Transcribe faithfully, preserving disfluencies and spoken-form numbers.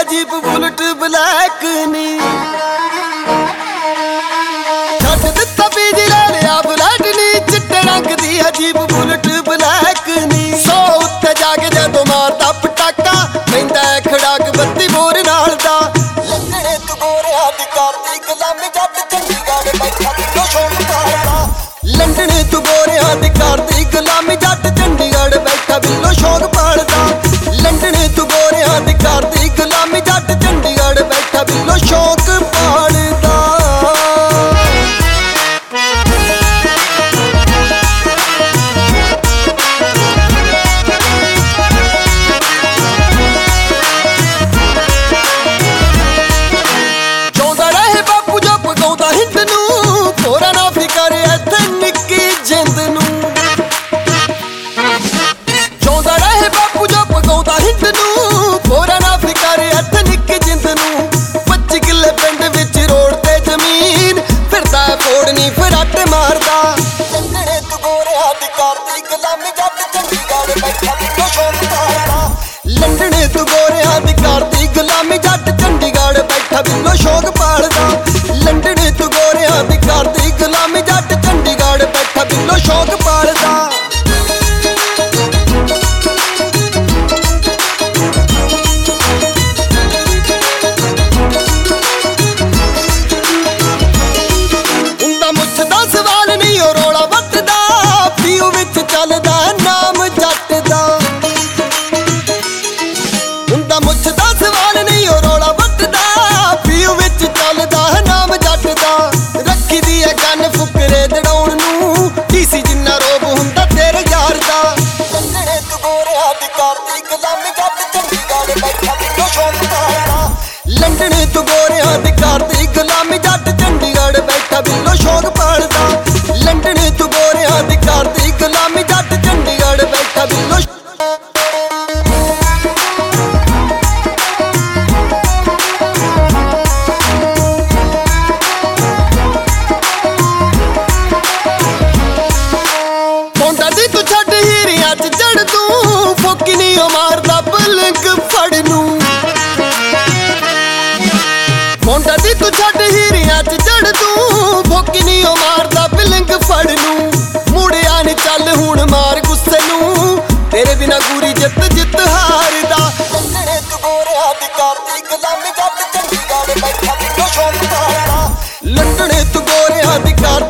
jeep bullet black नी छड्ड दित्ता बीजी ले लिया बुलेट नी चिट्टे रंग दी जीप बुलेट ब्लैक नी सौ उत्ते जाके जदों मारदा पटाका पैंदा खड़ाक बत्ती बोर नाल दा लंघने तू गोरियां दी करदी गुलामी जट चंडीगढ़ बैठा बिल्लो शौक पालदा लंघने तू गोरियां दी करदी गुलामी जट चंडीगढ़ बैठा बिल्लो शौक पालदा लंघने तू गोरियां दी करदी गुलामी जट चंडीगढ़ बैठा बिल्लो शौक पालदा चाहुंदा रहे बापू जो पगाउंदा हिंद नूं थोड़ा ना फिकर इत्थे निक्की जिंद नूं चाहुंदा रहे बापू जो पगाउंदा हिंद नूं थोड़ा ना फिकर इत्थे निक्की जिंद नूं पच्ची किले पिंड विच रोड ते जमीन फिरदा फोड़नी फराटे मारदा लंघने तू गोरियां दी करदी गुलामी जट चंडीगढ़ बैठा बिल्लो शौक पालदा लंघने तू गोरियां दी करदी गुलामी जट चंडीगढ़ बैठा बिल्लो शौक पालदा लंघने तू गोरियां दी करदी गुलामी जट चंडीगढ़ बैठा बिल्लो शौक पालदा उंदा मुछ दा सवाल नहीं ओ रोला वटदा पीऊ विच चलदा नाम जट दा उंदा मुछ दा सवाल नहीं ओ रोला वटदा पीऊ विच चलदा नाम जट दा रखी दी है गन फुकरे दड़ाउण नूं डीसी जिन्ना रोब हुंदा तेरे यार दा लंघने तू गोरियां दी करदी गुलामी जट चंडीगढ़ बैठा बिल्लो शौक पालदा लंघने तू गोरियां दी करदी गुलामी जट चंडीगढ़ बैठा बिल्लो शौक पालदा लंघने तू गोरियां दी करदी गुलामी जट चंडीगढ़ बैठा बिल्लो मुंडा दी तू छड्ड हीरियां च जड़ तू फुकी नी ओ मारदा पलंग फड़ नूं मुंडा दी तू छड्ड हीरियां च जड़ तू फुकी नी ओ मारदा पलंग फड़ नूं मुड़िया नी चल हुण मार गुस्से नूं तेरे बिना गुरी जित जित हारदा लंघने तू गोरियां दी करदी गुलामी जट चंडीगढ़ बैठा बिल्लो शौक पालदा लंघने तू गोरियां दी कर